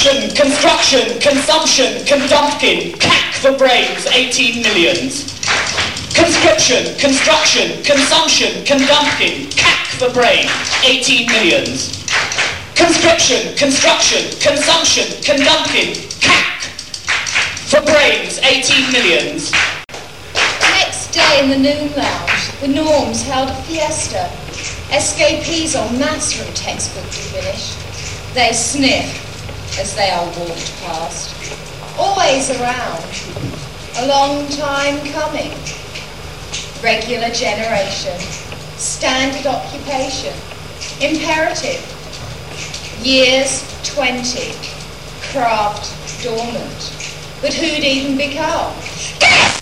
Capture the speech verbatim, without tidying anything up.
Conscription, construction, consumption, condumping, C A C for brains, eighteen millions. Conscription, construction, consumption, condumping, C A C for brain, eighteen millions. Conscription, construction, consumption, condumping, C A C for brains, eighteen millions. Next day in the noon lounge, the norms held a fiesta. Escapees en masse from textbook finish. They sniff as they are walked past. Always around. A long time coming. Regular generation. Standard occupation. Imperative. Years twenty. Craft dormant. But who'd even become?